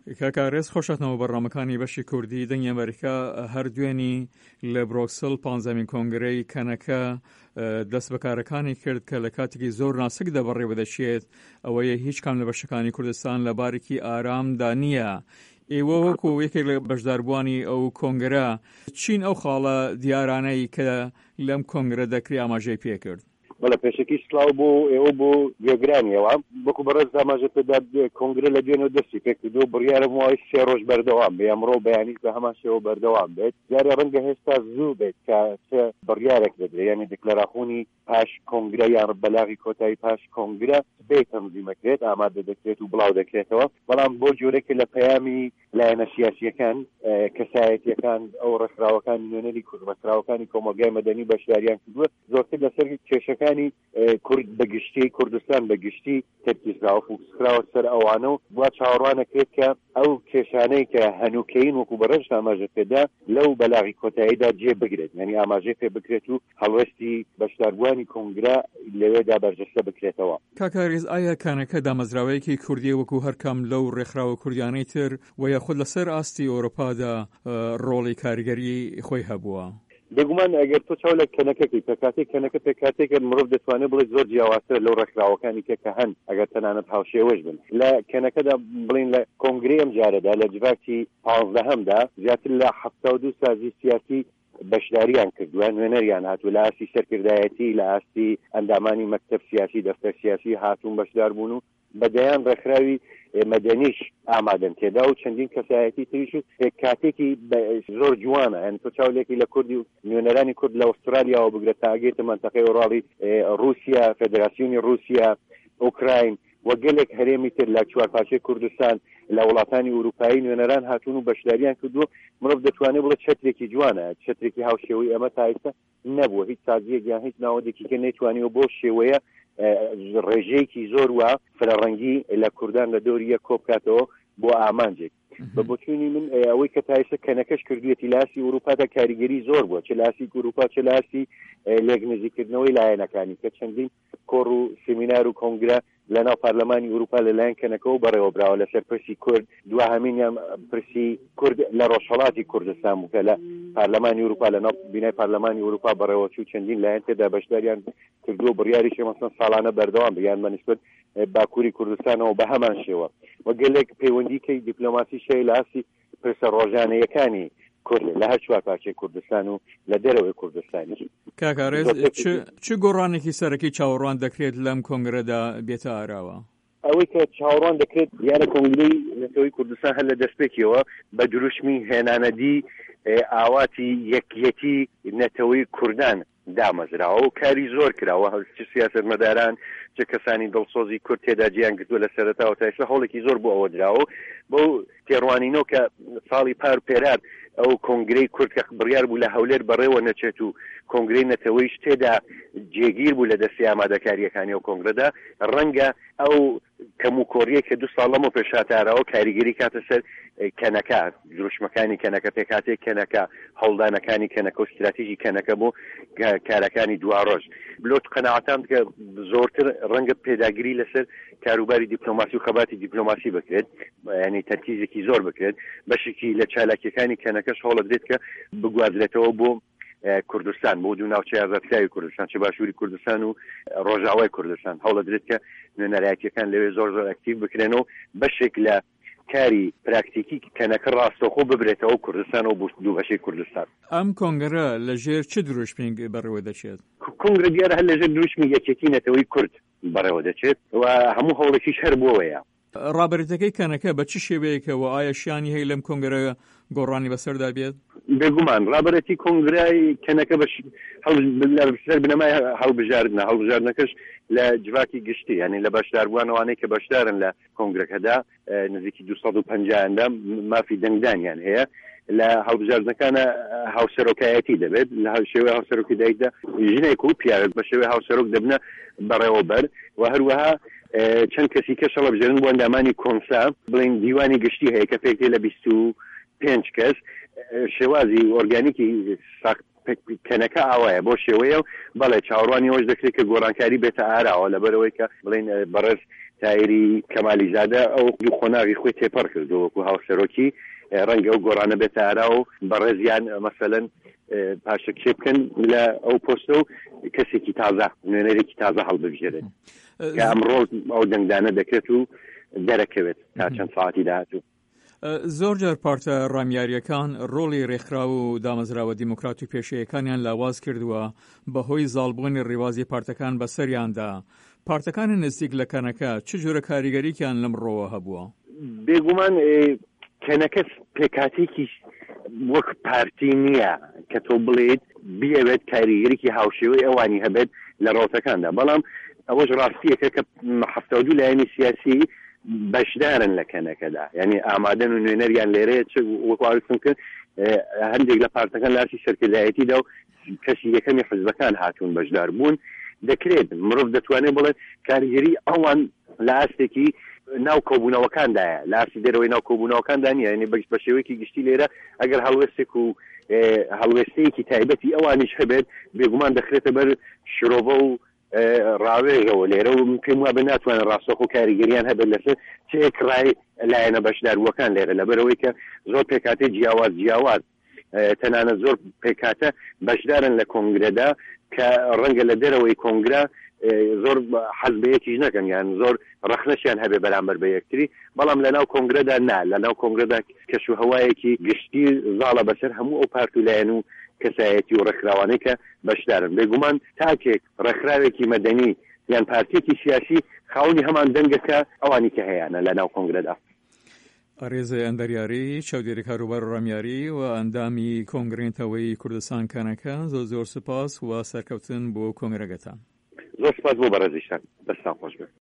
کاکارێز خۆشەتنەوە بەڕامەکانی بەشی کوردی دەنگی ئەمریکا هەر دوێنی لە برۆکسل 15مین کۆنگرەی کەنەکە دەست بەکارەکانی کرد کە لە کاتێکی زۆر ناسک دەبڕێ بەدەچێت ئەوەیە هیچ کام لە بەشەکانی کوردستان لە بارێکی ئارامدا نییە. ئێوە وەکو یەکێک لە بەشداربووانی ئەو کۆنگرە چین ئەو خاڵە دیارانەی کە لەم کۆنگرە دەکری ئاماژەی پێکرد؟ بەڵە پێشەکی سلااو بۆ ئێوە بۆ گوێگرانیەوە بۆکو بەڕێز ئاماژە پێدا کۆنگرە لە دوێنەوە دەستی پێکردو بڕیارە وای 3 ڕۆژ بەردەوام بێ ئەمڕۆ بەیانیش بە هەمان شێوە بەردەوام بێت جارێ ڕەنگە هێستا زوو بێت کە بڕیارێک دەدرێت یعنی دەکلەراخوونی پاش کۆنگرە یان بەلاغی کۆتایی پاش کۆنگرە بێت تەنزیمەکرێت ئامادە دەکرێت و بڵاو دەکرێتەوە بەڵام بۆ جۆرێک لە پەیامی لایەنە سیاسیەکان کەسایەتیەکان ئەو ڕێکخراوەکانی نوێنەری کوردمەکراوەکانی کۆمەلگای مەدەنی بەشداریان کردووە زۆرتر لەسەر کێشەکانی کورد بەگشتی کوردستان بەگشتی تەرکیزراوە فوکسکراوە سەر ئەوانە و وا چاوەڕوانەکرێت کە ئەو کێشانەی کە هەنووکەین وەکو بەڕێژ ئاماژە پێدا لەو بەلاغی کۆتاییدا جێ بگرێت یعنی ئاماژەی پێ بکرێت و هەڵوەستی بەشداربووانی کۆنگرە لەوێدا بەرجەستە بکرێتەوە. کاکاریز ئایا کانەکە دامەزراوەیەکی کوردی وەکو هەرکەم لەو ڕێکخراوە کوردیانەی تر و یاخود لەسەر ئاستی ئەوروپادا ڕۆڵی کاریگەری خۆی هەبووە؟ بێگومان ئەگەر تۆ چاو لە کەنەکەی پێکاتێک کەنەکە پێکاتێکە مرۆڤ دەتوانێت بڵێت زۆر جیاوازتر لەو ڕێکخراوەکانی کە هەن ئەگەر تەنانەت هاوشێوەش بن لە کەنەکەدا بڵین لە کۆنگرەی ئەم جارەدا لە جڤاکی 15هەمدا زیاتر لە 72 سازی سیاسی بەشداریان کردووە نوێنەریان هاتووە لە ئاستی سەرکردایەتی لە ئاستی ئەندامانی مەکتەب سیاسی دەفتەر سیاسی هاتوون بەشدار بوون و بەدەیان ڕێکخراوی مەدەنیش ئامادەن تێدا و چەندین کەسایەتی تریش کاتێکی زۆر جوانە ئەن تۆ چاولێکی لە کوردی و نوێنەرانی کورد لە ئوسترالیاەوە بگرێت تا ئەگەیتە مەنتەقەی ئۆڕاڵی رووسیا فێدراسیۆنی رووسیا ئوکراین و گەلێک هەرێمی تر لە چوارپاشەی کوردستان لە وڵاتانی ئوروپایی نوێنەران هاتوون و بەشداریان کردووە مرۆڤ دەتوانێت بڵێت چەترێکی جوانە چەترێکی هاوشێوەی ئەمە تا ئێستا نەبووە هیچ سازیەک یان هیچ ناوەندێکی کە نەیتوانیوە بۆ شێوەیە ڕێژەیەکی زۆر وە فرەڕەنگی لە کوردان لە دۆری یەک کۆبکاتەوە بۆ ئامانجێک بە بۆچوونی من ئەوەی کە تا ئێستا کەنەکەش کردوێتی لاسی ئوروپادا کاریگەری زۆر بووە چ لاسی ئوروپا چ لاسی لێک نزیکردنەوەی لایەنەکانی کە چەندین کۆڕ و سیمینار و کۆنگرە لەناو پارلەمانی ئوروپا لەلایەن کەنەکەەوە بەڕێوە براوە لەسەر پرسی کورد دوهەمینیان پرسی کورد لە ڕۆژهەڵاتی کوردستان بوو کە لە پارلەمانی ئوروپا لەناو بینای پارلەمانی ئوروپا بەڕێوە چوو چەندین لایەن تێدا بەشداریان کردووە بڕیاریش مەسەڵەن ساڵانە بەردەوام بگیان بەنسبەت باکووری کوردستانەوە بە هەمان شێوە و گەلێک پەیوەندیکەی دیپلۆماسی شەی لە ئاستی پرسە ڕۆژانەیەکانی کورد لە هەر چوار پارچەی کوردستان و لە دەرەوەی کوردستانی. کاکارێز چ گۆڕانێکی سەرەکی چاوەڕوان دەکرێت لەم کۆنگرەدا بێتە ئاراوە؟ ئەوەی کە چاوەڕوان دەکرێت یانە کۆنگرەی نەتەوەی کوردستان هەر لە دەستپێکیەوە بە دروشمی هێنانەدی ئاواتی یەکیەتی نەتەوەی کوردان دامەزراوە و کاری زۆر کراوە چ سیاسەتمەداران چه کەسانی دڵسۆزی کورد تێدا گیان کردووە لە سەرەتاوە تا ئێستا هەوڵێکی زۆر بۆ ئەوە دراوە بۆ تێڕوانینەوە کە ساڵی پار پێرار ئەو کۆنگرەی کورد کە بڕیار بوو لە هەولێر بەڕێوە نەچێت و کۆنگرەی نەتەوەیش تێدا جێگیر بوو لە دەستی ئامادەکاریەکانی ئەو کۆنگرەدا ڕەنگە ئەو کەموکۆڕیە کە دو ساڵەمە پێشاتارەوە کاریگەری کاتە سەر کەنەکە دروشمەکانی کەنەکە پێکاتێک کەنەکە هەوڵدانەکانی کەنەکە و استراتیژی کەنەکە بۆ کارەکانی دواڕۆژ بلۆت قەناعەتام کە زۆرتر ڕەنگە پێداگیری لەسەر کاروباری دیپلۆماسی و خەباتی دیپلۆماسی بکرێت ینی تەرکیزێکی زۆر بکرێت بەشێکی لە چالاکیەکانی کەنەکەش هەوڵە بدرێت کە بگوازرێتەوە بۆ کوردستان بۆ دوو ناوچەی ئازادکراوی کوردستان چه باشووری کوردستان و ڕۆژاوای کوردستان هەوڵە درێت کە نوێنەرایەتیەکان لەوێ زۆر زۆر ئەکتیڤ بکرێنەوە بەشێک لە کاری پراکتیکی کەنەکە ڕاستەوخۆ ببرێتەوە کوردستان و بۆ دوو بەشەی کوردستان. ئەم کۆنگرە لەژێر چ دروشمێک بەڕێوە دەچێت؟ کۆنگرە دیارە هەر لەژێر دروشمی یەکێتی نەتەوەی کورد بەڕێوە دەچێت و هەموو هەوڵێکیش هەر بۆەیە. ڕابردەکەی کەنەکە بە چ شێوەیەکەوە ئایا شیانی هەیە لەم کۆنگرە گۆڕانی بەسەردا بێت؟ بێگومان ڕابەتی کۆنگرای کەنەکە بەسەر بنەمای هەڵبژاردنەکەش لە جواکی گشتی یعنی لە بەشداربووانەوانەی کە بەشدارن لە کۆنگرەکەدا نزیکی 250 مافی دەنگدانیان هەیە لە هەڵبژاردنەکانە هاوسەرۆکایەتی دەبێت لە شێوەی هاوسەرۆکیدایکدا ژنێک و پیاوێک بە شێوەی هاوسەرۆک دەبنە بەڕێوەبەر و هەروەها چەند کەسی کەش هەڵبژێرن بۆ ئەندامانی کۆنسا بڵین دیوانی گشتی هەیە کە پێک لە 25 کەس شێوازی ئۆرگانیکی کەنەکە ئاوایە بۆ شێوەیە و بەڵێ چاوەڕوانی ئەوش دەکرێت کە گۆڕانکاری بێتە ئاراوە لەبەرەوەی کە بڵین بەڕێز تایری کەمالیزادە ئەو دوو خۆناغی خۆی تێپەڕ کردو وەکو هاوسەرۆکی ڕەنگە ئەو گۆڕانە بێتارا و بەڕێزیان مەسەلەن پاشەکێ بکەن لە ئەو پۆستە و کەسێکی تازە نوێنەرێکی تازە هەڵبژێرێت کە ئەمڕۆ ئەو دەنگدانە دەکرێت و دەرەکەوێت تا چەند ساعتی داهاتوو. زۆر جار پارتە ڕامیاریەکان ڕۆڵی ڕێکخراو و دامەزراوە دیموکرات و پێشەیەکانیان لاواز کردووە بەهۆی زاڵبوونی ڕێوازی پارتەکان بەسەریاندا. پارتەکانی نزیک لە کەنەکە چ جۆرە کاریگەریکیان لەمڕۆوە هەبووە؟ بێگومان کەنەکە پێکاتێکی وەک پارتی نییە کە تۆ بڵێت بیەوێت کاریگەریکی هاوشێوەی ئەوانی هەبێت لە ڕۆتەکاندا، بەڵام ئەوەش ڕاستیەکە کە 72 لایەنی سیاسی بەشدارن لە کەنەکەدا، یعنی ئامادەن و نوێنەریان لێرەیە وەکوارتم کرد هەندێک لە پارتەکان لاشی سەرکردایەتیدا و کەسی یەکەمی حزبەکان هاتوون بەشدار بوون. دەکرێت مرۆڤ دەتوانێت بڵێت کاریگەری ئەوان لە ئاستێکی ناو کۆبوونەوەکاندایە، لە ئاسی دەرەوەی ناو کۆبوونەوەکاندا نیە، یعنی بە شێوەیەکی گشتی لێرە ئەگەر هەڵوێستێک و هەڵوێستەیەکی تایبەتی ئەوانیش هەبێت بێگومان دەخرێتە بەر شرۆڤە و ڕاوێژەوە لێرە و پێم وابێ ناتوانێت ڕاستەخۆ و کاریگەریان هەبێت لەسەر چێک ڕای لایەنە بەشداروەکان لێرە لەبەرەوەی کە زۆر پێکاتێ جیاواز تەنانەت زۆر پێکاتە بەشدارن لە کۆنگرەدا کە ڕەنگە لە دەرەوەی کۆنگرا زۆر حەزبەیەکیش نەکەن، یان زۆر ڕەخنەشیان هەبێ بەرامبەر بە یەکتری، بەڵام لە ناو کۆنگرەدا نا، لە ناو کۆنگرەدا کەشوهەوایەکی گشتی زاڵە بەسەر هەموو ئەو پارتولایەن و کەسایەتی و ڕێکخراوانەی کە بەشدارن. بێگومان تاکێک ڕێکخراوێکی مەدەنی یان پارتیەکی سیاسی خاوەنی هەمان دەنگەکە ئەوانی کە هەیەە لە ناو کۆنگرەدا. ئەڕێزە ئەندەریاری چاودێری کاروبار و ڕامیاری و ئەندامی کۆنگرێتەوەی کوردستان کەنەکە زۆر سپاس و سەرکەوتن بۆ کۆنگرەگەتان. زۆر سپاس بۆ بەڕێزیشتان، دەستان خۆش بێت.